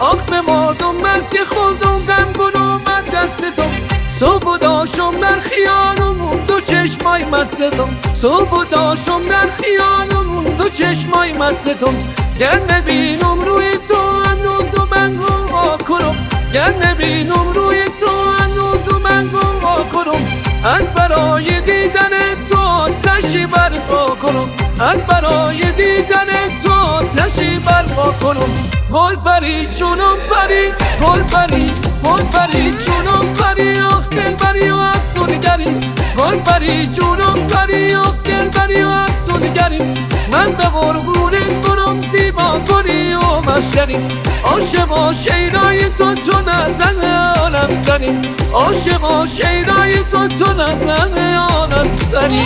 آخ به مردم مسک خوردم غم کن اومد دستم صبح و داشم در خیالمون دو چشمای مستم صبح و داشم در خیالمون دو چشمای مستم گر نبینم روی تو هنوز و من هوا کنم گر نبینم روی تو هنوز و من هوا کنم از برای دیدن تو تشی برپا کنم از برای دیدن تو تشی برپا کنم گل پری چونم پری گل پری گل پری چونم پری آخ دل بری و افسونگری گل پری چونم پری آخ دل بری و افسونگری من به قربونت برم زیبا کنی و مشتری عاشق و شیرای تو نزن عالم سری عاشق و شیرای تو نزن عالم سری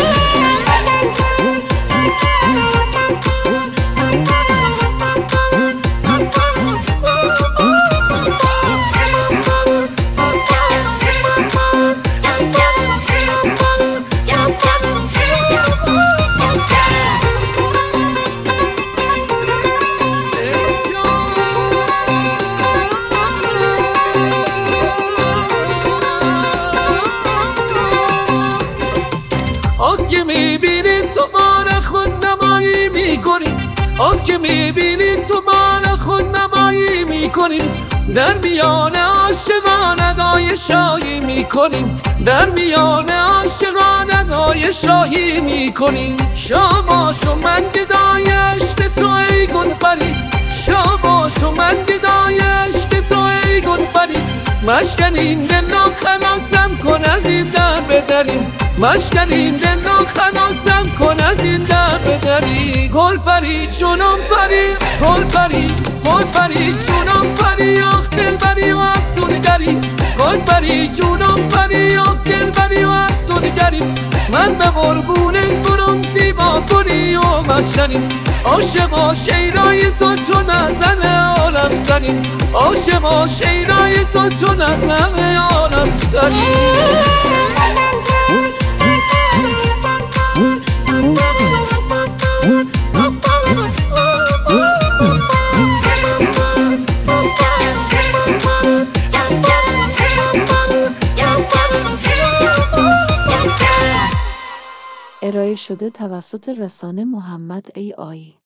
آخ که میبینی تو بار خود نمایی میکنی آخ که میبینی تو بار خود نمایی میکنیم در میان عاشقان ادای شایی میکنیم در میان عاشقان ادای شایی میکنیم شاباش و من گدای عشق تو ای گل پری شاباش و من گدای عشق تو ای گل پری مشکنیم دل و خلاصم کن از این در بدریم مشکنیم دل و خلاصم کن از این در بدری گل پری چونم پری گل پری گل پری چونم پری آخ دل بری و افسونگری گل پری چونم پری آخ دل بری و افسونگری من به قربونت برم زیبا کنی و مشکنی عاشق و شیرای تو نزن عالم سری عاشق و شیرای تو نزن عالم سری ارائه شده توسط رسانه محمد ای آیی.